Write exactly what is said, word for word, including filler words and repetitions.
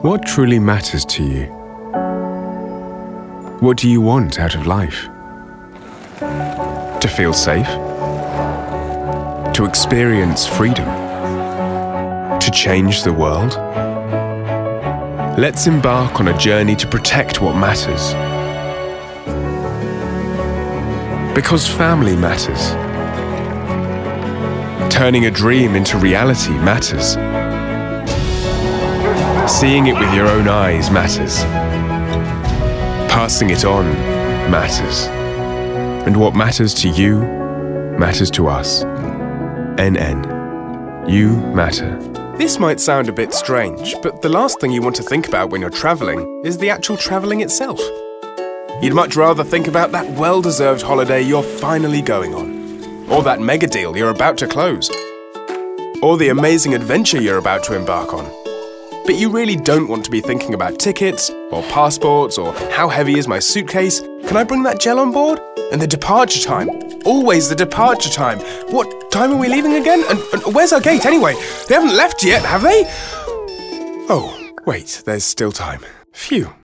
What truly matters to you? What do you want out of life? To feel safe? To experience freedom? To change the world? Let's embark on a journey to protect what matters. Because family matters. Turning a dream into reality matters. Seeing it with your own eyes matters. Passing it on matters. And what matters to you matters to us. N N. You matter. This might sound a bit strange, but the last thing you want to think about when you're travelling is the actual travelling itself. You'd much rather think about that well-deserved holiday you're finally going on, or that mega deal you're about to close, or the amazing adventure you're about to embark on. But you really don't want to be thinking about tickets, or passports, or how heavy is my suitcase? Can I bring that gel on board? And the departure time. Always the departure time. What time are we leaving again? And, and where's our gate anyway? They haven't left yet, have they? Oh, wait, there's still time. Phew.